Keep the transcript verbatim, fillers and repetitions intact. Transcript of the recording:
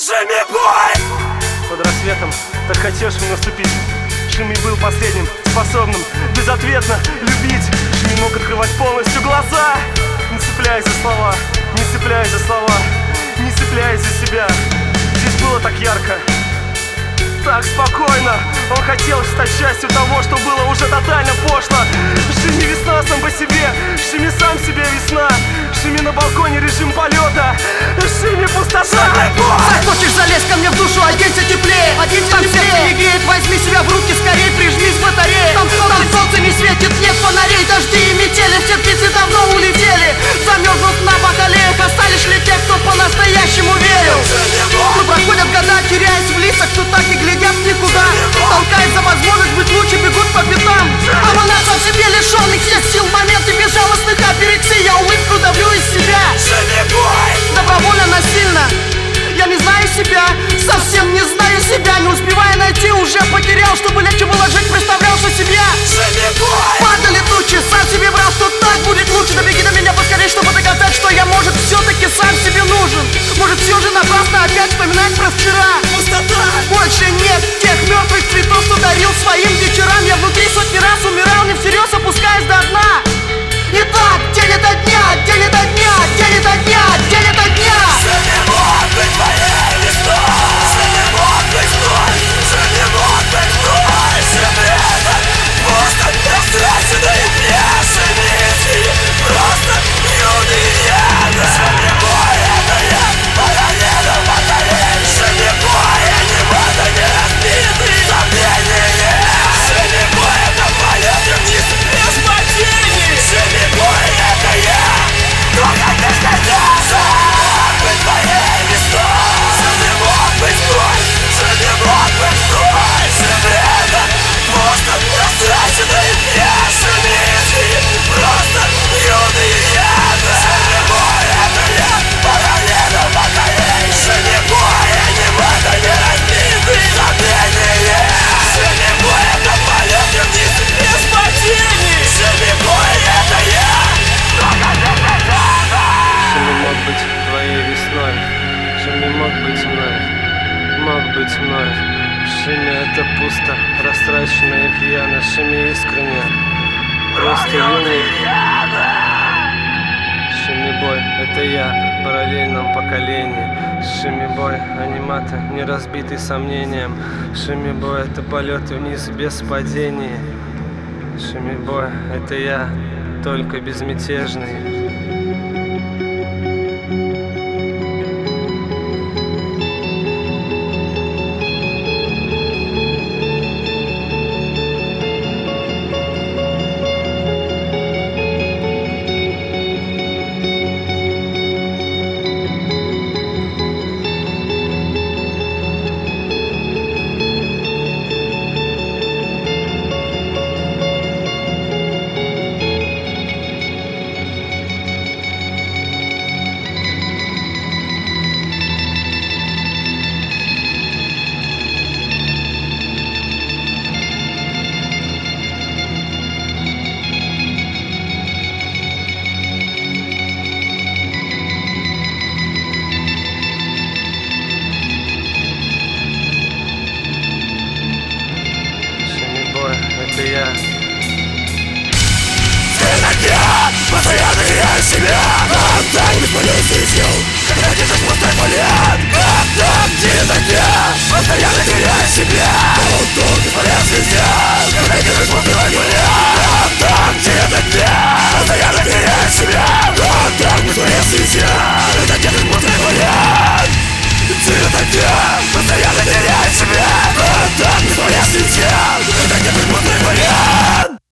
Под рассветом так хотел Шими наступить. Шими был последним, способным безответно любить. Шими мог открывать полностью глаза, не цепляясь за слова, не цепляясь за слова, не цепляясь за себя. Здесь было так ярко, так спокойно. Он хотел стать частью того, что было уже тотально пошло. Шими весна сам по себе, Шими сам себе весна. Шими на балконе режим полета, Шими пустота. Захочешь, залезь ко мне в душу, оденься теплее. Оденься там теплее. Сердце не греет, возьми себя в руки, скорее прижмись к батарее. Там, там солнце не светит, нет фонарей, дожди и метели, все птицы давно улетели. Замерзнут на бакалеях, остались ли те, кто по-настоящему верил. Но проходят года, теряясь в лицах, кто так и глядят никуда. Толкаясь за возможность быть лучше, бегут по пятам. А монах в себе лишенных всех сил, моменты безжалостных апирексий. Я улыбку давлю из себя, добровольно, насильно. Я не знаю себя, совсем не знаю себя. Не успевая найти, уже потерял. Чтобы легче было жить, представлял, что семья. Падали тучи, сам себе врал, что так будет лучше. Да беги на меня поскорее, чтобы доказать, что я, может, все-таки сам себе нужен. Может, все же напрасно опять вспоминать про вчера. Больше нет тех мертвых цветов, что дарил своим вечерам. Я внутри сотни раз умирал, не всерьез опускаясь до дна. И так, день ото дня, день ото дня, день ото дня, день ото дня. Мог быть мной. Шими это пусто, растрачено и пьяно. Шими искренне, просто юный. Шими бой, это я в параллельном поколении. Шими бой, анимата, не разбитый сомнением. Шими бой, это полет вниз без падений. Шими бой, это я, только безмятежный. Это я. Темноте, постоянно я себя. Отдай бесполезный сил, когда держишь пустой полет.